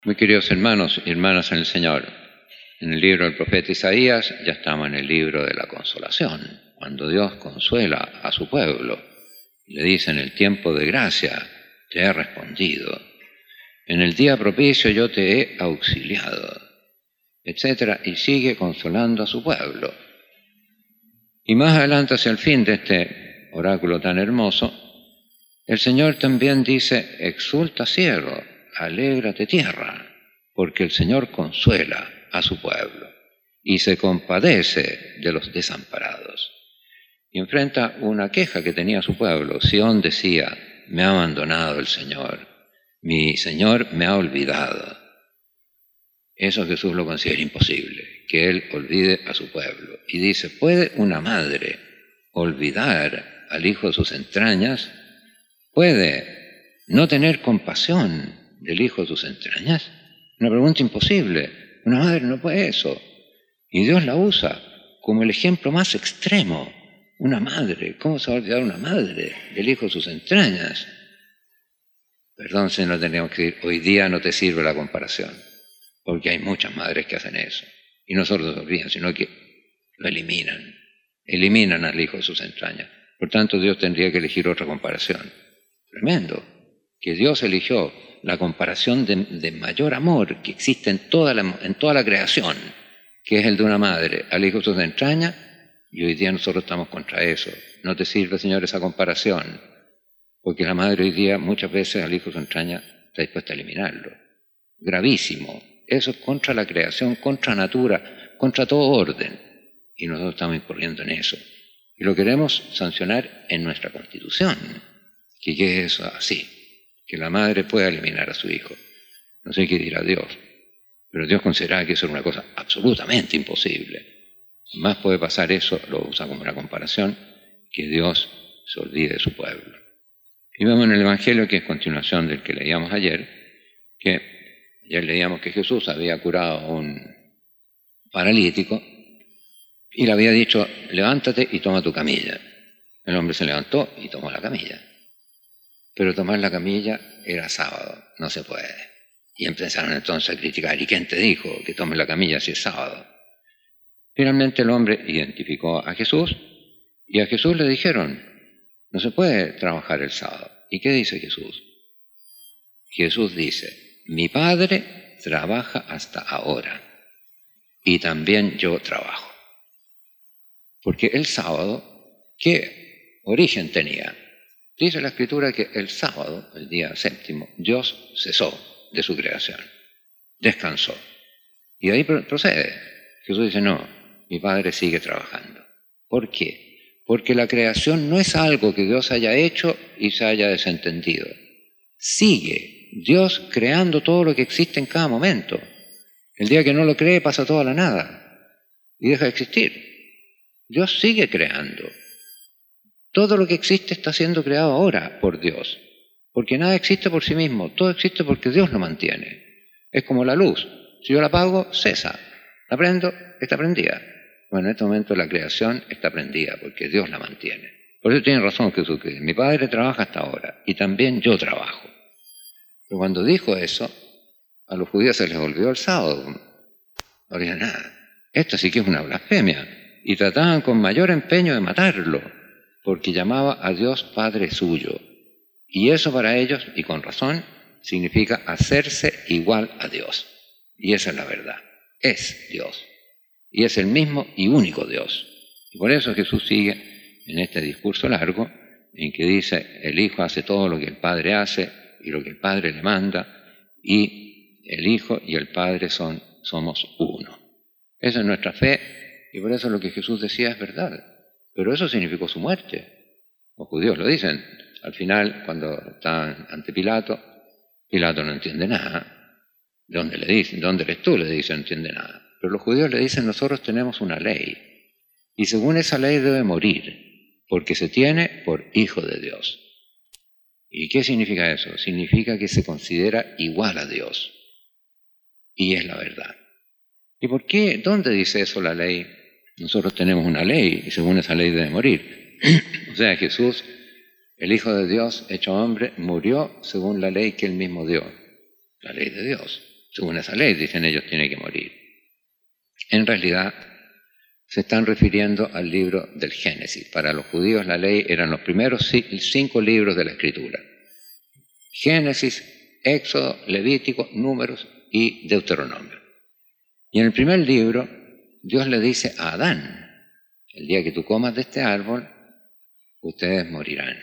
Muy queridos hermanos y hermanas en el Señor, en el libro del profeta Isaías ya estamos en el libro de la consolación, cuando Dios consuela a su pueblo. Le dice: en el tiempo de gracia te he respondido, en el día propicio yo te he auxiliado, etc. Y sigue consolando a su pueblo. Y más adelante, hacia el fin de este oráculo tan hermoso, el Señor también dice: exulta cielo, alégrate tierra, porque el Señor consuela a su pueblo y se compadece de los desamparados. Y enfrenta una queja que tenía su pueblo. Sión decía: me ha abandonado el Señor, mi Señor me ha olvidado. Eso Jesús lo considera imposible, que Él olvide a su pueblo. Y dice: ¿puede una madre olvidar al hijo de sus entrañas? ¿Puede no tener compasión del hijo de sus entrañas? Una pregunta imposible. Una madre no puede eso. Y Dios la usa como el ejemplo más extremo. Una madre. ¿Cómo se va a olvidar una madre del hijo de sus entrañas? Perdón si no tenemos que decir: hoy día no te sirve la comparación, porque hay muchas madres que hacen eso. Y no solo se olvidan, sino que lo eliminan. Eliminan al hijo de sus entrañas. Por tanto, Dios tendría que elegir otra comparación. Tremendo, que Dios eligió la comparación de mayor amor que existe en toda la creación, que es el de una madre al hijo de sus entrañas, y hoy día nosotros estamos contra eso. No te sirve, Señor, esa comparación, porque la madre hoy día muchas veces al hijo de su entraña está dispuesta a eliminarlo. Gravísimo. Eso es contra la creación, contra natura, contra todo orden, y nosotros estamos incurriendo en eso. Y lo queremos sancionar en nuestra Constitución. Que quede eso así, que la madre pueda eliminar a su hijo. No sé qué dirá Dios, pero Dios consideraba que eso era una cosa absolutamente imposible. Más puede pasar eso, lo usa como una comparación, que Dios se olvide de su pueblo. Y vemos en el Evangelio, que es continuación del que leíamos ayer, que ayer leíamos que Jesús había curado a un paralítico y le había dicho: levántate y toma tu camilla. El hombre se levantó y tomó la camilla. Pero tomar la camilla era sábado, no se puede. Y empezaron entonces a criticar: ¿y quién te dijo que tomes la camilla si es sábado? Finalmente el hombre identificó a Jesús, y a Jesús le dijeron: no se puede trabajar el sábado. ¿Y qué dice Jesús? Jesús dice: mi Padre trabaja hasta ahora, y también yo trabajo. Porque el sábado, ¿qué origen tenía? Dice la Escritura que el sábado, el día séptimo, Dios cesó de su creación, descansó. Y ahí procede. Jesús dice: no, mi Padre sigue trabajando. ¿Por qué? Porque la creación no es algo que Dios haya hecho y se haya desentendido. Sigue Dios creando todo lo que existe en cada momento. El día que no lo cree pasa todo a la nada y deja de existir. Dios sigue creando. Todo lo que existe está siendo creado ahora por Dios, porque nada existe por sí mismo, todo existe porque Dios lo mantiene. Es como la luz: si yo la apago, cesa. La prendo, está prendida. Bueno, en este momento la creación está prendida porque Dios la mantiene. Por eso tiene razón Jesús, que mi Padre trabaja hasta ahora y también yo trabajo. Pero cuando dijo eso, a los judíos se les olvidó el sábado. No dijeron nada. Esto sí que es una blasfemia. Y trataban con mayor empeño de matarlo, porque llamaba a Dios Padre suyo. Y eso para ellos, y con razón, significa hacerse igual a Dios. Y esa es la verdad. Es Dios. Y es el mismo y único Dios. Y por eso Jesús sigue en este discurso largo, en que dice: el Hijo hace todo lo que el Padre hace y lo que el Padre le manda, y el Hijo y el Padre somos uno. Esa es nuestra fe, y por eso lo que Jesús decía es verdad. Pero eso significó su muerte. Los judíos lo dicen. Al final, cuando están ante Pilato, Pilato no entiende nada. ¿Dónde le dicen? ¿Dónde eres tú? Le dice: no entiende nada. Pero los judíos le dicen: nosotros tenemos una ley, y según esa ley debe morir, porque se tiene por hijo de Dios. ¿Y qué significa eso? Significa que se considera igual a Dios. Y es la verdad. ¿Y por qué? ¿Dónde dice eso la ley? Nosotros tenemos una ley, y según esa ley debe morir. O sea, Jesús, el Hijo de Dios hecho hombre, murió según la ley que Él mismo dio, la ley de Dios. Según esa ley, dicen ellos, tiene que morir. En realidad, se están refiriendo al libro del Génesis. Para los judíos la ley eran los primeros 5 libros de la Escritura. Génesis, Éxodo, Levítico, Números y Deuteronomio. Y en el primer libro, Dios le dice a Adán: el día que tú comas de este árbol, ustedes morirán.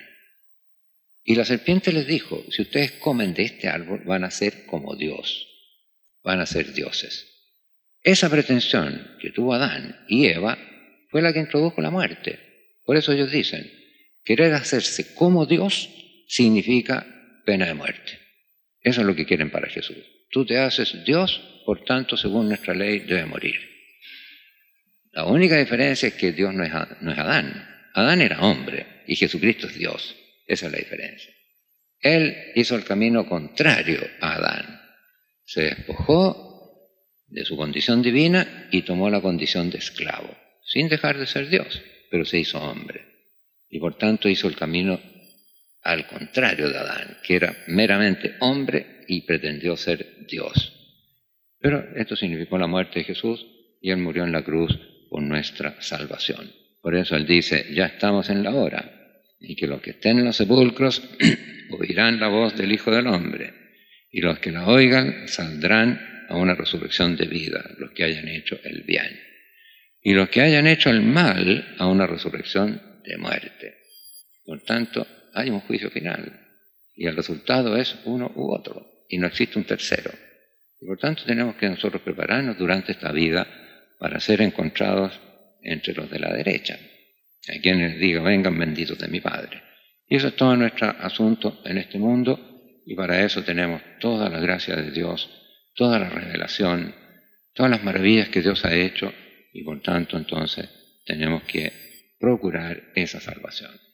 Y la serpiente les dijo: si ustedes comen de este árbol, van a ser como Dios, van a ser dioses. Esa pretensión que tuvo Adán y Eva fue la que introdujo la muerte. Por eso ellos dicen: querer hacerse como Dios significa pena de muerte. Eso es lo que quieren para Jesús. Tú te haces Dios, por tanto, según nuestra ley, debe morir. La única diferencia es que Dios no es Adán. Adán era hombre y Jesucristo es Dios. Esa es la diferencia. Él hizo el camino contrario a Adán. Se despojó de su condición divina y tomó la condición de esclavo, sin dejar de ser Dios, pero se hizo hombre. Y por tanto hizo el camino al contrario de Adán, que era meramente hombre y pretendió ser Dios. Pero esto significó la muerte de Jesús y Él murió en la cruz por nuestra salvación. Por eso Él dice: ya estamos en la hora, y que los que estén en los sepulcros oirán la voz del Hijo del Hombre, y los que la oigan saldrán a una resurrección de vida, los que hayan hecho el bien, y los que hayan hecho el mal a una resurrección de muerte. Por tanto, hay un juicio final, y el resultado es uno u otro, y no existe un tercero. Y por tanto tenemos que nosotros prepararnos durante esta vida para ser encontrados entre los de la derecha, a quienes diga: vengan benditos de mi Padre. Y eso es todo nuestro asunto en este mundo, y para eso tenemos toda la gracia de Dios, toda la revelación, todas las maravillas que Dios ha hecho, y por tanto entonces tenemos que procurar esa salvación.